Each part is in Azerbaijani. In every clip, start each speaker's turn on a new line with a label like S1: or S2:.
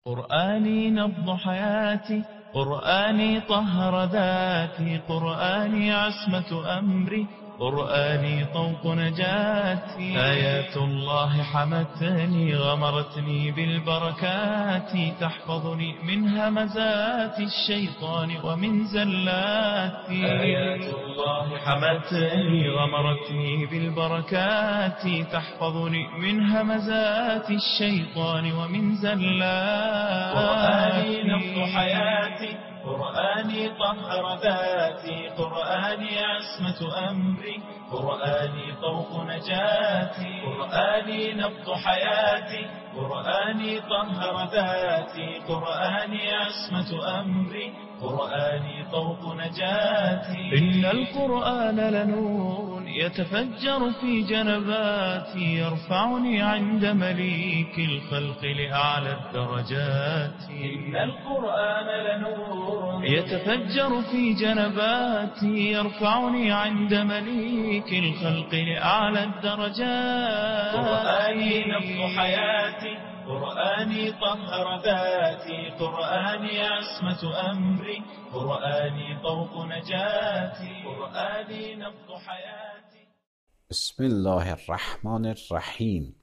S1: قرآني نبض حياتي، قرآني طهر ذاتي، قرآني عصمة أمري، قرآني طوق نجاتي. آيات الله حمتني غمرتني بالبركات، تحفظني من همزات الشيطان ومن زلاتي. آيات الله حمتني غمرتني بالبركات، تحفظني من همزات الشيطان ومن زلاتي. قرآني نبض حياتي، قرآني طهر ذاتي، قرآني عصمة أمري، قرآني طوق نجاتي. قرآني نبض حياتي، قرآني طهر ذاتي، قرآني عصمة أمري، قرآني طوق نجاتي. إن القرآن لنور يتفجر في جنباتي، يرفعني عند مليك الخلق لأعلى الدرجات. إن القرآن لنور يتفجر في جنباتي، يرفعني عند مليك الخلق لأعلى الدرجات. قرآني نبض حياتي، قرآني طهر ذاتي، قرآني عصمة أمري، قرآني طوق نجاتي. قرآني نبض حياتي.
S2: بسم الله الرحمن الرحیم.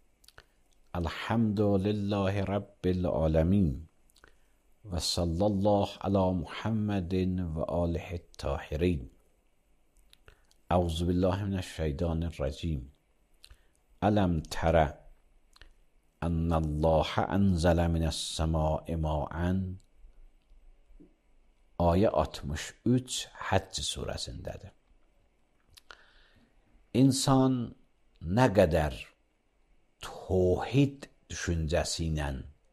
S2: الحمد لله رب العالمین و صلی الله علی محمد و آله الطاهرین. اعوذ بالله من الشیطان الرجیم. الم تر ان الله انزل من السماء ماء. Ayə 63 Həcc surəsindədir. İnsan nə qədər tövhid düşüncəsi ilə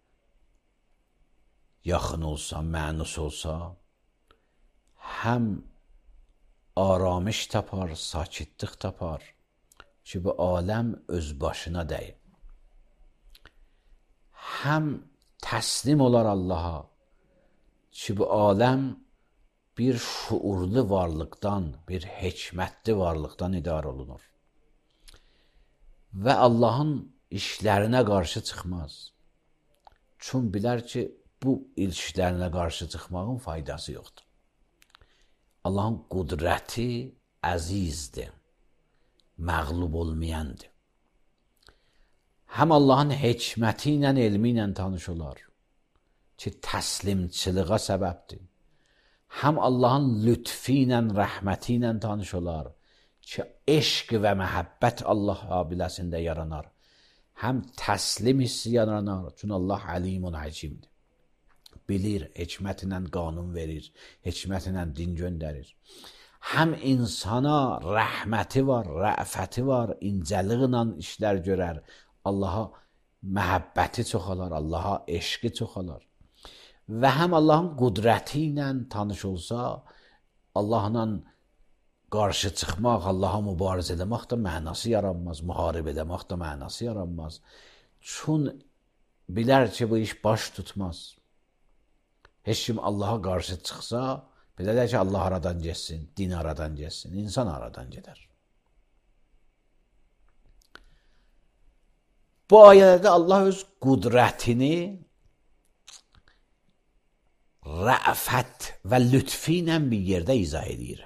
S2: yaxın olsa, mənus olsa, həm aramış tapar, sakitlik tapar ki, bu aləm öz başına dəyib. Həm təslim olar Allaha ki, bu aləm bir şuurlu varlıqdan, bir hikmətli varlıqdan idarə olunur. Və Allahın işlərinə qarşı çıxmaz. Çünki bilər ki, bu işlərinə qarşı çıxmağın faydası yoxdur. Allahın qudrəti əzizdir, məğlub olmayandır. Həm Allahın hikməti ilə, elmi ilə tanış olar ki, təslimçiliğə səbəbdir. Həm Allahın lütfi ilə, rəhməti ilə tanış olar ki, eşq və məhəbbət Allah abiləsində yaranar. Həm təslim hissi yaranar, çünki Allah əlimun həkimdir. Bilir, hikmət ilə qanun verir, hikmət ilə din göndərir. Həm insana rəhməti var, rəfəti var, incəliğinə işlər görər. Allaha məhəbbəti çoxalar, Allaha eşqi çoxalar. Və həm Allahın qudrəti ilə tanış olsa, Allahla qarşı çıxmaq, Allaha mübarizə eləmək də mənası yaranmaz, müharibə eləmək də mənası yaranmaz. Çünki bilər ki, bu iş baş tutmaz. Heç kim Allaha qarşı çıxsa, bilərlər ki, Allah aradan getsin, din aradan getsin, insan aradan gedər. Bu ayələrdə Allah öz qudrətini rəfət və lütfi ilə bir yerdə izah edir.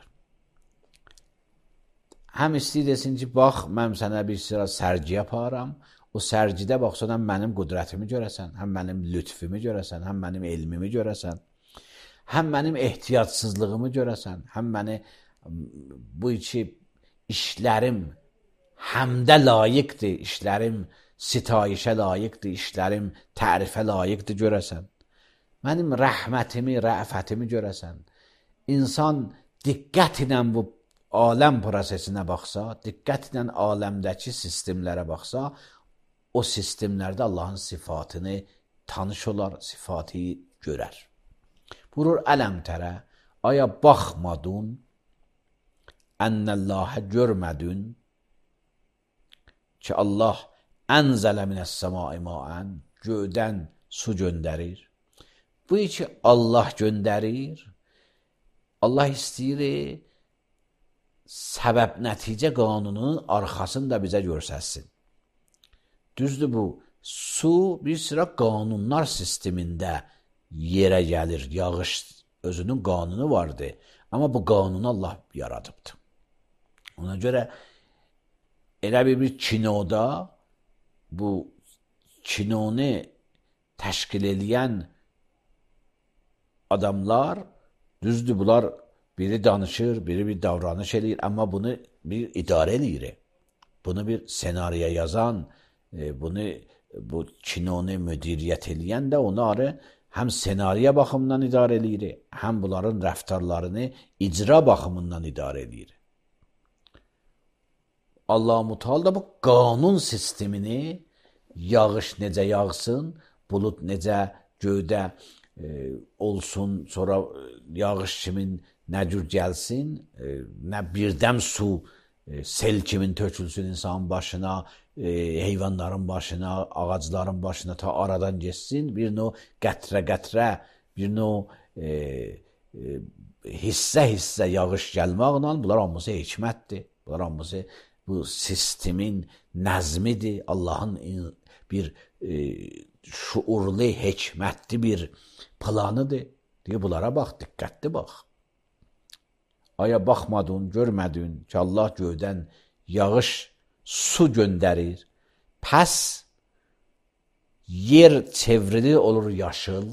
S2: Həm istəyir desin ki, bax, mən sənə bir sıra sərgi yaparam, o sərgidə baxsan, həm mənim qudrətimi görəsən, həm mənim lütfimi görəsən, həm mənim elmimi görəsən, həm mənim ehtiyatsızlığımı görəsən, həm məni bu iki işlərim həmdə layiqdir, işlərim sitayişə layiqdir, işlərim tərifə layiqdir görəsən. Mənim rəhmətimi, rəfətimi görəsən. İnsan diqqət ilə bu aləm prosesinə baxsa, diqqət ilə aləmdəki sistemlərə baxsa, o sistemlərdə Allahın sifatını tanış olar, sifatı görər. Buyurur, ələm tərə, aya baxmadun, ənəllahə görmədün ki, Allah ənzələ minəs-səmai maən, göydən su göndərir. Bu ki, Allah göndərir, Allah istəyir, səbəb-nəticə qanununun arxasını da bizə görsətsin. Düzdür bu, su bir sıra qanunlar sistemində yerə gəlir. Yağış özünün qanunu vardı. Amma bu qanunu Allah yaradıbdı. Ona görə elə bir kinoda bu kinonu təşkil edən adamlar, düzdür, bunlar biri danışır, biri bir davranış eləyir, amma bunu bir idarə eləyir. Bunu bir senaryo yazan, bu kinonu müdiriyyət eləyən də onları həm senaryo baxımından idarə eləyir, həm bunların rəftarlarını icra baxımından idarə eləyir. Allah-u Teala da bu qanun sistemini yağış necə yağsın, bulut necə göydə olsun, sonra yağış kimin nə cür gəlsin, nə birdəm su sel kimin tökülsün insanın başına, heyvanların başına, ağacların başına ta aradan geçsin, bir növ qətrə-qətrə, bir növ hissə-hissə yağış gəlməklə bunlar hamısı hikmətdir. Bunlar hamısı bu sistemin nəzmidir. Allahın bir şuurlu, hikmətli bir planıdır. Deyir, bunlara bax, diqqətli bax. Aya baxmadın, görmədin ki, Allah göydən yağış, su göndərir. Pəs yer çevrili olur yaşıl.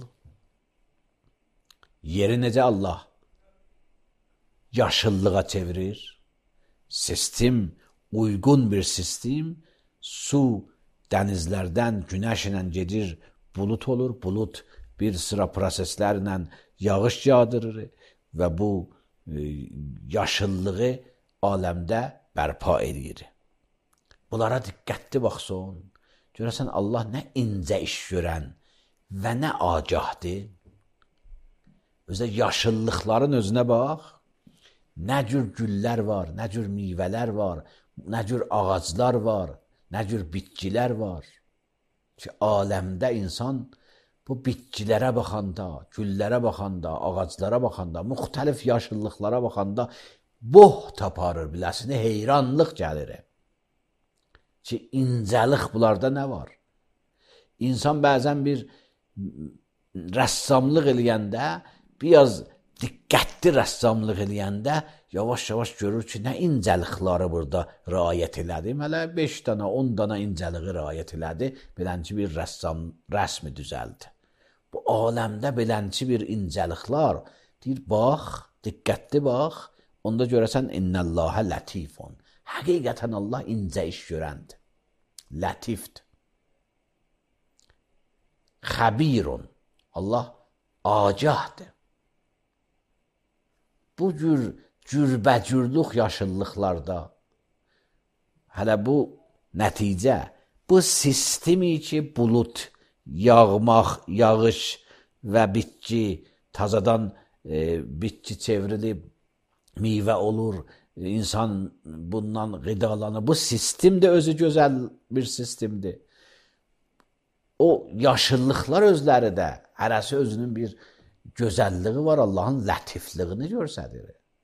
S2: Yeri necə Allah yaşıllığa çevirir? Sistem, uyğun bir sistem. Su dənizlərdən günəşlə gedir, bulut olur. Bulut bir sıra proseslərlə yağış yağdırır və bu yaşıllığı aləmdə bərpa edir. Bunlara diqqətli baxsın. Görəsən Allah nə incə iş görən və nə agahdır. Özə yaşıllıqların özünə bax. Nə cür güllər var, nə cür meyvələr var, nə cür ağaclar var, nə cür bitkilər var. Ki, aləmdə insan bu bitkilərə baxanda, güllərə baxanda, ağaclara baxanda, müxtəlif yaşıllıqlara baxanda boh taparır, biləsini, heyranlıq gəlir. Ki, incəlik bunlarda nə var? İnsan bəzən bir rəssamlıq eləyəndə, biraz diqqətli rəssamlıq eləyəndə yavaş-yavaş görür ki, nə incəlikləri burada riayət elədi. Hələ 5 dana, 10 dana incəliği riayət elədi. Belənci bir rəssam rəsmi düzəldi. Bu aləmdə belənci bir incəliklər deyir, bax, diqqətli bax, onda görəsən innəllahə lətifun. Həqiqətən Allah incə iş görəndir. Lətifdir. Xəbirun. Allah agahdır. Bu cür cürbəcürlük yaşıllıqlarda hələ bu nəticə, bu sistemi ki, bulut, yağmaq, yağış və bitki, tazadan bitki çevrilib, meyvə olur, insan bundan qidalanır. Bu sistem də özü gözəl bir sistemdir. O yaşıllıqlar özləri də, hərəsi özünün bir gözəlliyi var, Allahın lətifliyini görsədir.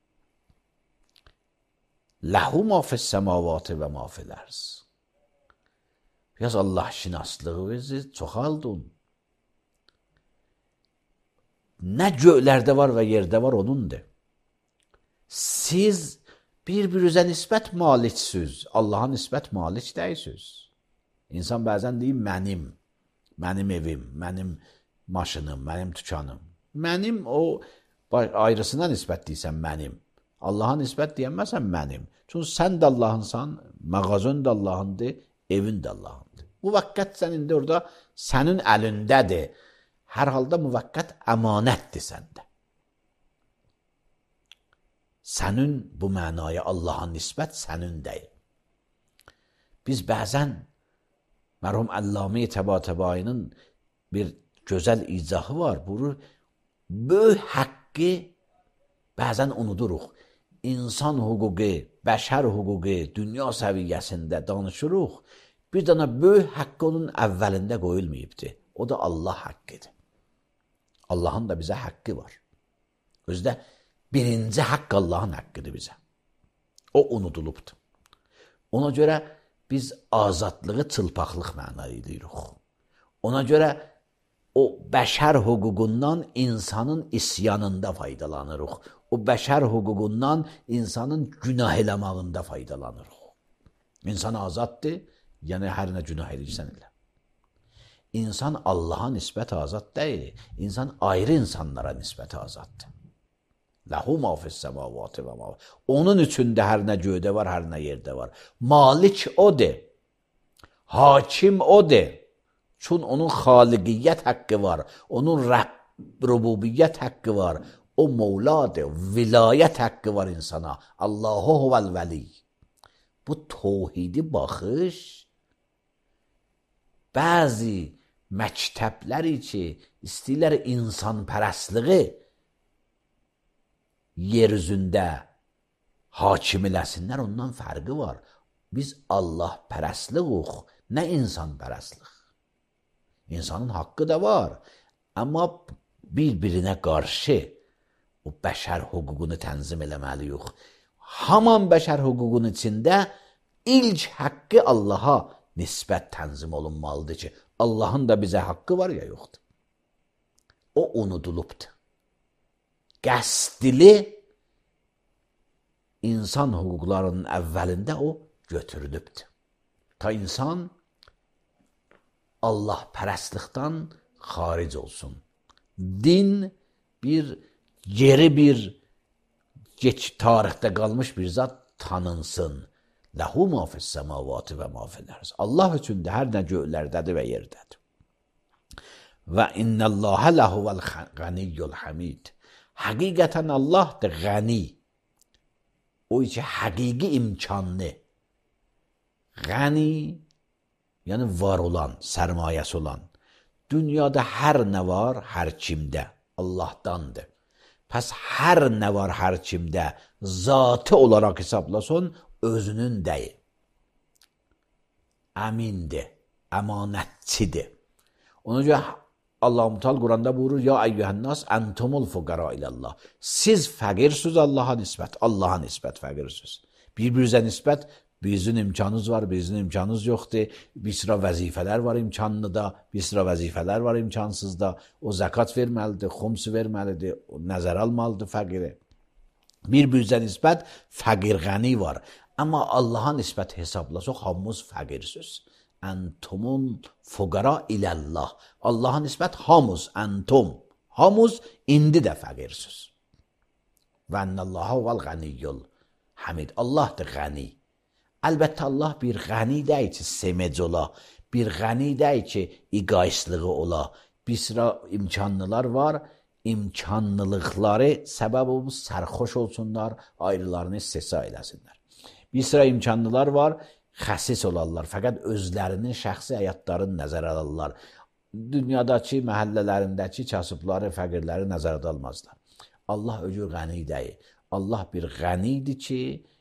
S2: Ləhu ma fis-səmavati və ma fil-ərz. Biraz Allah şinaslığınızı çoxaldın. Nə göylərdə var və yerdə var, onundur. Siz bir-birinizə nisbət maliksiniz, Allaha nisbət malik deyirsiniz. İnsan bəzən deyir, mənim evim, mənim maşınım, mənim tükanım. Mənim o ayrısına nisbət deyirsən mənim. Allaha nisbət deyəməsən mənim. Çünki sən də Allahınsan, mağazın da Allahındır, evin də Allahındır. Müvəqqət sən indi orada sənin əlindədir. Hər halda müvəqqət əmanətdir səndə. Sənin bu mənaya Allaha nisbət sənindəyim. Biz bəzən mərhum Əlləmi Təbatəbayinin bir gözəl icahı var. Bunu böyük haqqı bəzən unuduruq. İnsan hüququ, bəşər hüququ, dünya səviyyəsində danışırıq. Bir dana böyük haqqı onun əvvəlində qoyulmayıbdır. O da Allah haqqıdır. Allahın da bizə haqqı var. Özdə birinci haqq Allahın haqqıdır bizə. O unudulubdur. Ona görə biz azadlığı çılpaqlıq mənayırıq. Ona görə o bəşər hüququndan insanın isyanında faydalanırıq. O bəşər hüququndan insanın günah eləmağında faydalanırıq. İnsan azaddır, yəni hər nə günah edirsən elə. İnsan Allaha nisbət azad deyil, insan ayrı insanlara nisbət azaddır. Ləhu ma fis-səmavati və ma. Onun üçündə hər nə göydə var, hər nə yerdə var. Malik odur. Hakim odur. Çün onun xaliqiyyət haqqı var, onun rububiyyət haqqı var. O Mevladır, vilayət haqqı var insana. Allahu huvel veli. Bu tevhidi baxış bəzi məktəbləri ki, istəyirlər insanpərəstliyi yer üzündə hakim eləsinlər, ondan fərqi var. Biz Allah pərəstliğik, nə insan pərəstlik. İnsanın haqqı da var, amma bir-birinə qarşı o bəşər hüququnu tənzim eləməliyik. Haman bəşər hüququnun içində ilk haqqı Allaha nisbət tənzim olunmalıdır ki, Allahın da bizə haqqı var ya yoxdur. O unudulubdur. Qəsdili insan hüquqlarının əvvəlində o götürülübdür. Ta insan Allah pərəstlikdən xaric olsun. Din geri bir geç tarixdə qalmış bir zat tanınsın. Ləhu ma fis-səmavati və ma fil-ərz. Allah üçün də hər nə göylərdədir və yerdədir. Və innəlləhə ləhuvel ğaniyyul hamid. Həqiqətən Allah da qəni. O ki, həqiqi imkanlı. Qəni, yəni var olan, sərmayəsi olan. Dünyada hər nə var, hər kimdə Allahdandır. Pəs hər nə var, hər kimdə zatı olaraq hesablasın, özünün deyil. Əmindir, əmanətçidir. Ona görə Allah-u Teala Quranda buyurur, ya eyyuhənnas entumul fuqara ilallah. Siz fəqirsiniz Allaha nisbət, Allaha nisbət fəqirsiniz. Bir-birinizə nisbət, birinizin imkanınız var, birinizin imkanınız yoxdur. Bir sıra vəzifələr var imkanlıda, bir sıra vəzifələr var imkansızda. O zəkat verməlidir, xums verməlidir, nəzər almalıdır fəqiri. Bir-birinizə nisbət fəqir-ғəni var. Amma Allaha nisbət hesablasaq, hamımız fəqirsiniz. Entumul fuqara ilallah. Allaha nisbət hamız, entum. Hamız indi də fəqirsiniz. Və ennəllaha vel ğaniyyul hamid. Allah da qəni. Əlbəttə Allah bir qəni deyil ki, semec ola. Bir qəni deyil ki, iqayislığı ola. Bir sıra imkanlılar var. İmkanlılıqları səbəb olmuş sərxoş olsunlar, ayrılarını istehza eləsinlər. Bir sıra imkanlılar var, xəsis olarlar, fəqət özlərinin şəxsi həyatlarını nəzərə alırlar. Dünyadakı, məhəllələrindəki kasıbları, fəqirləri nəzərə almazlar. Allah öcür qəni deyil. Allah bir qənidir ki,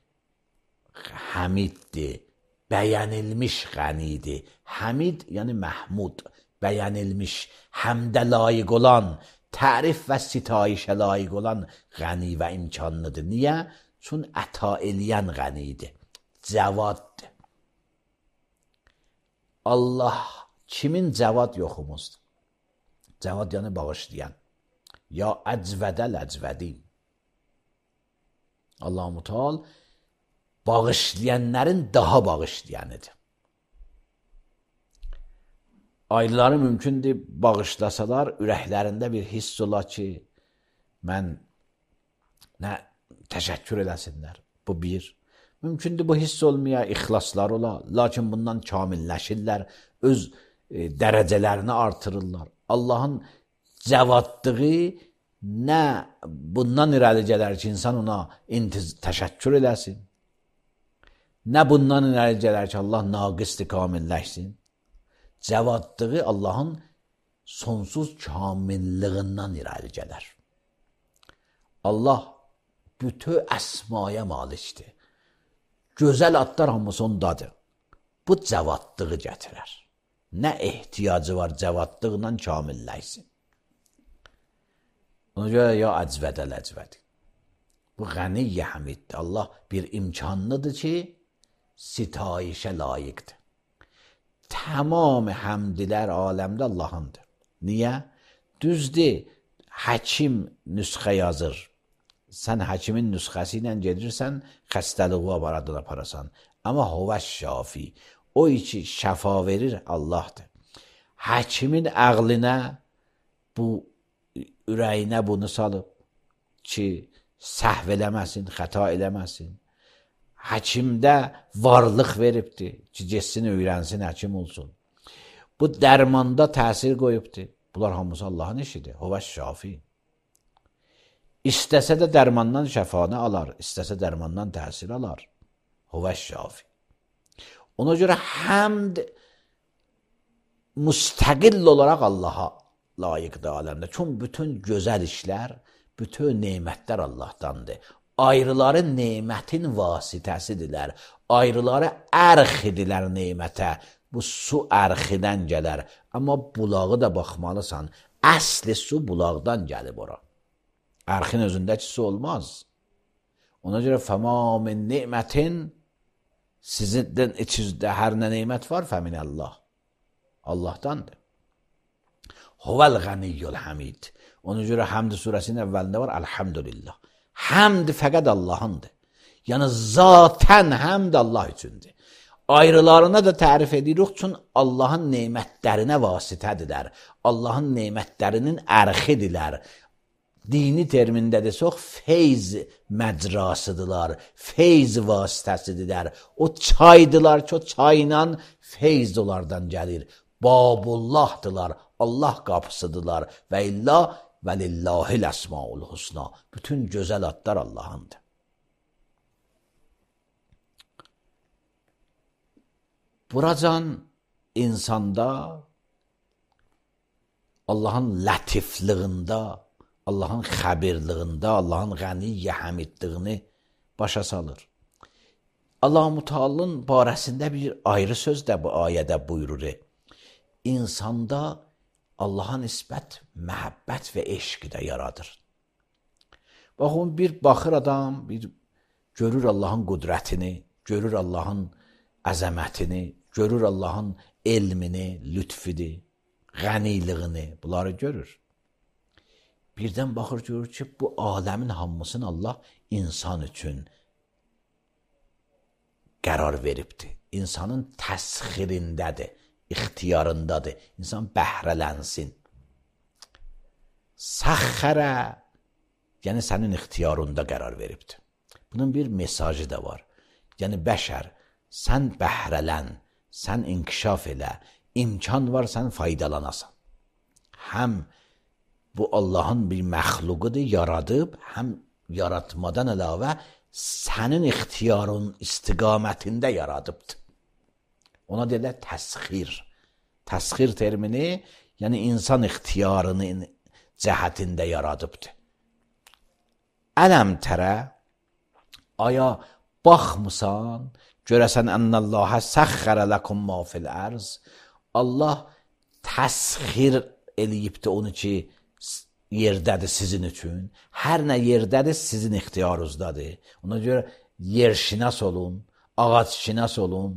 S2: həmiddir, bəyənilmiş qənidir. Həmid, yəni məhmud, bəyənilmiş, həmdə layiq olan, tərif və sitayişə layiq olan qəni və imkanlıdır. Niyə? Çün əta eləyən qənidir, cəvaddır. Allah kimin cəvad yoxumuzdur? Cəvad yəni bağışlayan. Ya əcvədəl əcvədin. Allah-u Teala bağışlayanların daha bağışlayanıdır. Ayrıları mümkündür bağışlasalar, ürəklərində bir hiss ola ki, mən nə təşəkkür eləsinlər. Bu bir. Mümkündür bu hiss olmaya ixlaslar ola, lakin bundan kamilləşirlər, öz dərəcələrini artırırlar. Allahın cəvadlığı nə bundan irəli gələr ki, insan ona təşəkkür eləsin, nə bundan irəli gələr ki, Allah naqisdir, kamilləşsin. Cəvadlığı Allahın sonsuz kamilliğindən irəli gələr. Allah bütün əsmaya malikdir. Gözəl adlar hamısı ondadır. Bu cəvadlığı gətirər. Nə ehtiyacı var cəvadlıqla kamilləşsin. Ona görə ya əcvədəl əcvədi. Bu qəniyyə hamiddir. Allah bir imkanlıdır ki, sitayişə layiqdir. Tamam həmdlər aləmdə Allahındır. Niyə? Düzdür, həkim nüsxə yazır. Sən həkimin nüsxəsi ilə gedirsən, xəstəliği aradın aparasan. Amma huvəş şafi, o ki şəfa verir Allahdır. Həkimin əqlinə, bu ürəyinə bunu salıb ki, səhv eləməsin, xəta eləməsin. Həkimdə varlıq veribdir ki, getsin, öyrənsin, həkim olsun. Bu dərmanda təsir qoyubdur. Bunlar hamısı Allahın işidir. Huvəş şafi. İstəsə də dərmandan şəfanı alar, istəsə dərmandan təsir alar. Huvəş şafi. Ona görə həmd müstəqil olaraq Allaha layiqdir aləmdə. Çünki bütün gözəl işlər, bütün nemətlər Allahdandır. Ayrıları nemətin vasitəsidirlər. Ayrıları ərxidirlər nemətə. Bu su ərxidən gələr. Amma bulağı da baxmalısan. Əsli su bulaqdan gəlib ora. Ərxin özündəki su olmaz. Ona görə fəma min nemətin, sizin içinizdə hər nə nemət var, fəminəllah. Allahdandır. Huvəl qəniyyul həmid. Ona görə Həmd surəsinin əvvəlində var, Elhamdülillah. Həmd fəqət Allahındır. Yəni zatən həmd Allah üçündür. Ayrılarına da tərif edirik, çünki Allahın nemətlərinə vasitədirlər. Allahın nemətlərinin ərxidirlər. Dini termində desək, feyz məcrasıdırlar, feyz vasitəsidirlər. O çaydılar ki, o çayla feyz onlardan gəlir. Babullahdılar, Allah qapısıdırlar və illə və lillahil əsmaul husna. Bütün gözəl adlar Allahındır. Buracan insanda Allahın lətifliyində, Allahın xəbirliyində, Allahın qəniyyə həmidliyini başa salır. Allah-u Teala'nın barəsində bir ayrı söz də bu ayədə buyurur. İnsanda Allaha nisbət məhəbbət və eşqi də yaradır. Baxın, bir baxır adam, bir görür Allahın qüdrətini, görür Allahın əzəmətini, görür Allahın elmini, lütfini, qəniliyini, bunları görür. Birdən baxır, görür ki, bu aləmin hamısını Allah insan üçün qərar veribdir. İnsanın təsxirindədir, ixtiyarındadır. İnsan bəhrələnsin. Səxxərə, yəni sənin ixtiyarında qərar veribdir. Bunun bir mesajı da var. Yəni bəşər, sən bəhrələn, sən inkişaf elə, imkan var, sən faydalanasan. Həm bu Allahın bir məxluqudur, yaradıb, həm yaratmadan əlavə sənin ixtiyarın istiqamətində yaradıbdır. Ona deyirlər təsxir. Təsxir termini, yəni insan ixtiyarının cəhətində yaradıbdır. Ələm tərə, aya baxmısan, görəsən ənəlləhə səxxərə ləkum ma fil ərz. Allah təsxir eləyibdir onu ki, yerdədir sizin üçün. Hər nə yerdədir, sizin ixtiyarınızdadır. Ona görə yerşinas olun, ağaçşinas olun,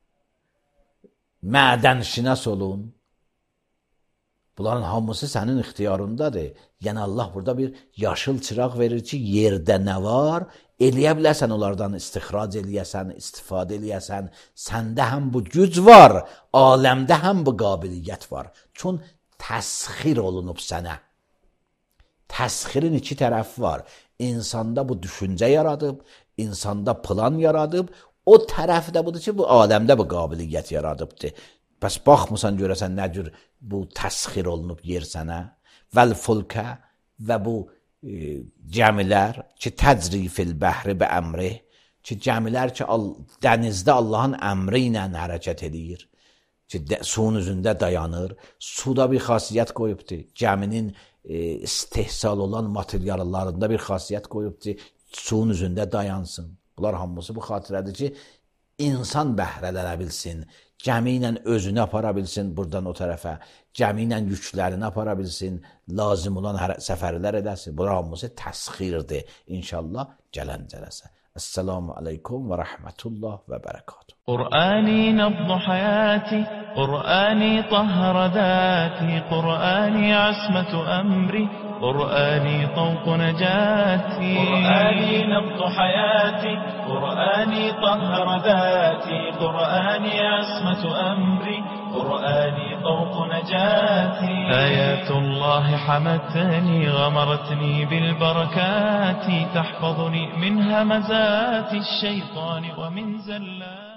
S2: mədənşinas olun. Bunların hamısı sənin ixtiyarındadır. Yəni Allah burada bir yaşıl çıraq verir ki, yerdə nə var, eləyə biləsən onlardan istixrac eləyəsən, istifadə eləyəsən. Səndə həm bu güc var, aləmdə həm bu qabiliyyət var. Çün təsxir olunub sənə. Təsxirin iki tərəfi var. İnsanda bu düşüncə yaradıb, insanda plan yaradıb, o tərəfdə budur ki, bu aləmdə bu qabiliyyət yaradıbdır. Bəs baxmısan görəsən nə cür bu təsxir olunub yer sənə? Vəl fulkə və bu gəmilər ki, təcri fil bəhri bə əmri, ki, gəmilər ki, dənizdə Allahın əmri ilə hərəkət edir, ki, suyun üzündə dayanır. Suda bir xasiyyət qoyubdur. Gəminin istehsal olan materiallarında bir xasiyyət qoyubdur. Suyun üzündə dayansın. Bunlar hamısı bu xatirədir ki, insan bəhrələnə bilsin, gəmi ilə özünü apara bilsin buradan o tərəfə, gəmi ilə yüklərini apara bilsin, lazım olan səfərlər edəsin. Bunlar hamısı təsxirdir, inşallah gələn cələsə. السلام عليكم ورحمة الله وبركاته.
S1: قرآني نبض حياتي، قرآني طهر ذاتي، قرآني عصمة أمري، قرآني طوق نجاتي. قرآني نبض حياتي، قرآني طهر ذاتي، قرآني عصمة أمري، قرآني طوق نجاتي. آيات الله حمتني، غمرتني بالبركات، تحفظني من همزات الشيطان ومن زلات